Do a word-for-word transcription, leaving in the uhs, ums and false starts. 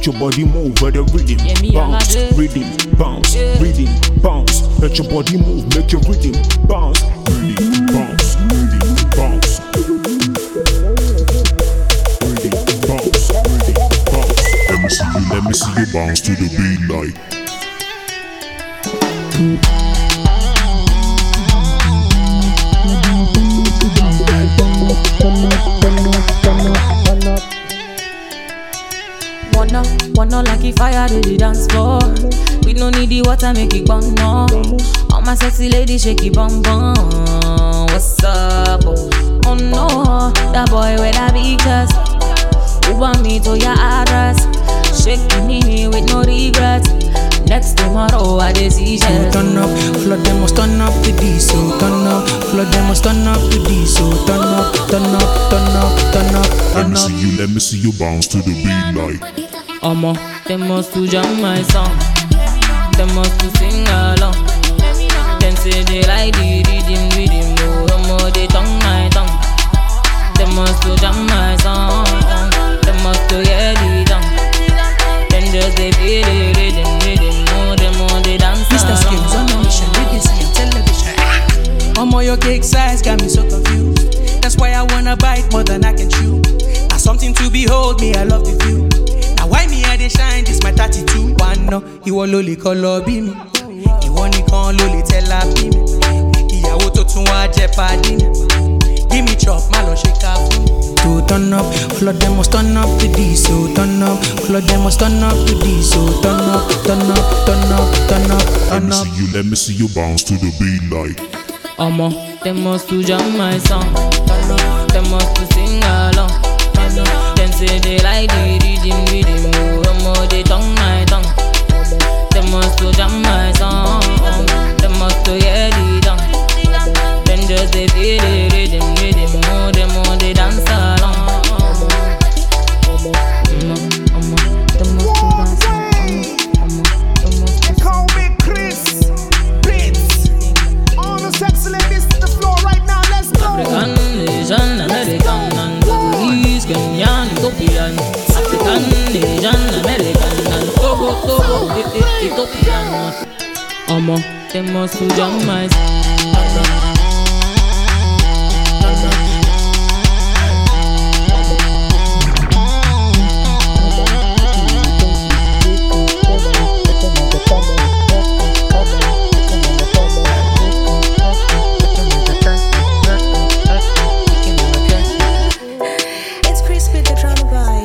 Let your body move with the rhythm. Yeah, me Bounce, and my rhythm, bounce, Yeah. rhythm, bounce. Let your body move, make your rhythm bounce, rhythm, bounce, rhythm, bounce. Rhythm, bounce, rhythm, bounce. Let me see you, let me see you bounce to the beat like. Wanna, wanna like if fire to the dance floor. We no need the water, make it burn more. All my sexy ladies shake it bum bum. What's up? Oh no, that boy with a big chest. Who want me to your address? Shaking me with no regrets. Next tomorrow I decision. So turn up, flood them must turn up with this. So turn up, flood them must turn up with this. So turn up, turn up, turn up, turn up, Let me turn up. see you, let me see you bounce to the beat like. Omo, they must to jam my song. They must to sing along. Them say they like the rhythm, rhythm. Oh, omo, they tongue my tongue. They must to jam my song. They must to hear the tongue. Then just they feel the rhythm, rhythm. Oh, them all they dance Mister Skills on a mission, we can see on television. I'm on your cake size, got me so confused. That's why I wanna bite more than I can chew. Now something to behold, me, I love the view. Now why me I dey shine, this my thirty-two. One no, ìwọ ló lè color bí mi. Ìwọ nìkan ló lè tell her bí mi. Ìyàwó tó tún wá jẹ́ pàdé mi. Give me chop, má lọ ṣe ká fún mi. To turn up, flood them must turn up with this. So turn up, flood them must turn up with this. So turn up, turn up, turn up, turn up, Let turn me up. see you, let me see you bounce to the beat like. Omo, they must to jam my song. They must to sing along. Them say they like the rhythm, rhythm. Oh, omo, they tongue my tongue. They must to jam my song. They must to hear the tongue. Then just they feel the rhythm, rhythm. Oh, them all they dance along. Omo, omo, they must to dance along. Omo, they must to Call me Chris Beats. All the sexy ladies to the floor right now. Let's go. African, Asian, American, and Congolese, Kenyan, Ethiopian. African, Asian, American, and Togo, Togo, E- E- Ethiopian. Omo, they must to jam my It's Chris with the drama vibe.